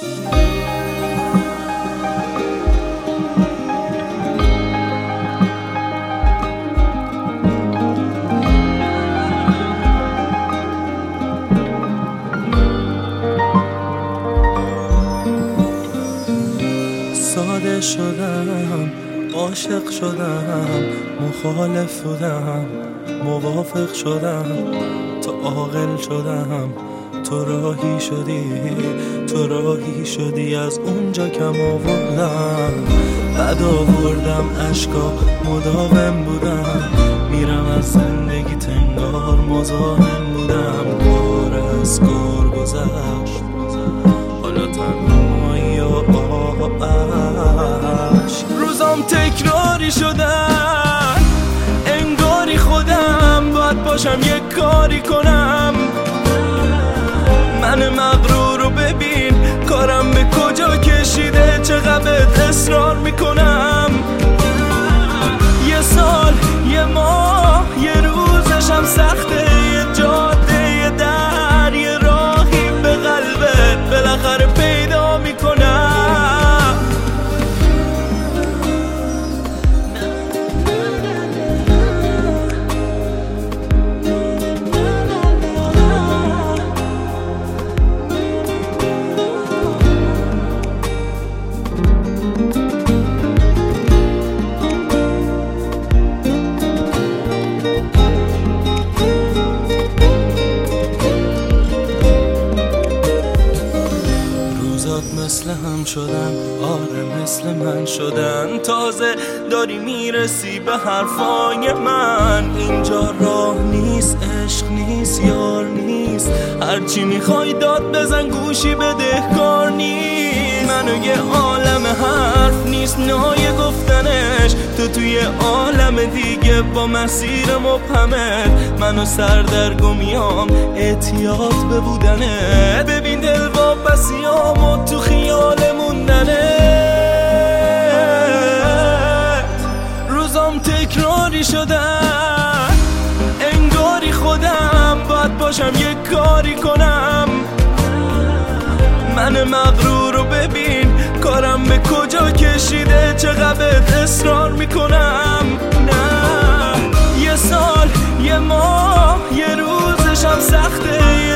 ساده شدم، عاشق شدم، مخالف بودم، موافق شدم، تا عاقل شدم. تو راهی شدی از اونجا کم آوردم، بعد آوردم عشقا مداوم بودم، میرم از زندگی تنگار مزاحم بودم. کار از کار گذشت، حالا تنهایی و عشق. روزام تکراری شدن، انگاری خودم باید باشم یک کاری کنم. من مغرور رو ببین کارم به کجا کشیده، چقدر اصرار میکنم. یه سال، یه ماه، یه روزشم سخته، یه جاده، یه در، یه راهی به قلبت بالاخره پیدا میکنم. مثل هم شدن، آره مثل من شدن. تازه داری میرسی به حرفای من. اینجا راه نیست، عشق نیست، یار نیست، هرچی میخوای داد بزن گوشی بدهکار نیست. منو یه عالم حرف نیست نای گفتنش، تو توی عالم دیگه با مسیر مبهمت. منو سردرگمیام احتیاط به بودنت، ببین دل واپسیامو تو خیال موندنت. روزام تکراری شدن، انگاری خودم باید باشم یک کاری کنم. من مغرور رو ببین کارم به کجا کشیده، چقدر اصرار میکنم. نه یه سال، یه ماه، یه روزشم سخته،